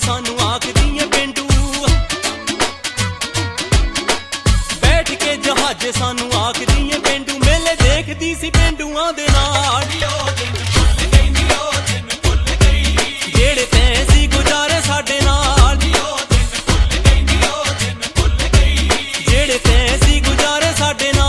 सानू आखदियां पेंडू, बैठ के जहाजे सानू आखदियां पेंडू। मेले देखदी सी पेंडूआं दे नाल, जेड़े तैं सी गुजारे साडे नाल, जेड़े तैं सी गुजारे साडे नाल।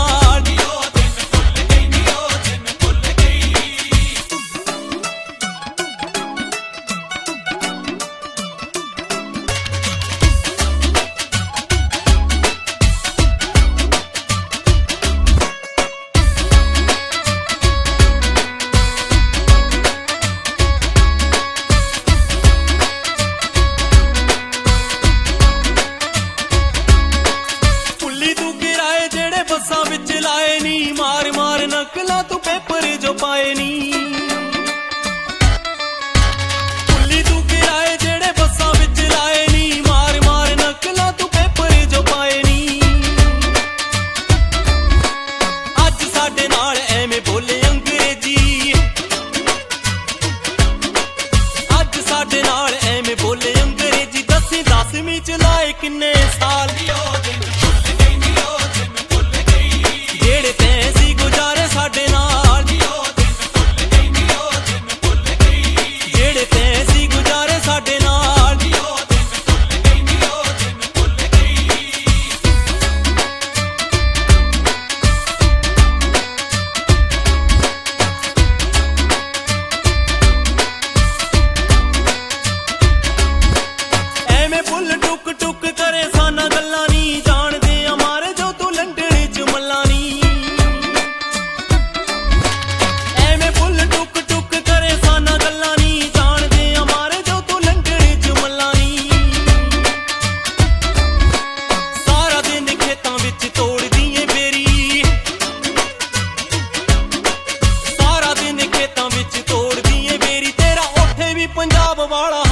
बसां विच लाए नी मार मार नकला तू पेपर जो पाए नी, पुल्ली तू किराए जेड़े बसां विच लाए नी मार मार नकला तू पेपर जो पाए नी। अज साडे नाल एवें बोले अंग्रेजी, अज साडे नाल एवें बोले अंग्रेजी। दसी 10वीं च लाए किन्ने साल, जेड़े तैं सी गुजारे साडे नाल, जेड़े तैं सी गुजारे साडे नाल। एवें फुल टुक टुक करे साना गल्लां नी, जानदे अमारे जो तू लंडन च मल्ला नी। एवें फुल टुक टुक करे साना गल्लां नी, जानदे अमारे जो तू लंडन च मल्ला नी। सारा दिन खेतां विच तोड़दी ऐ बेरी, सारा दिन खेतां विच तोड़दी ऐ बेरी। तेरा उत्थे भी पंजाब वाला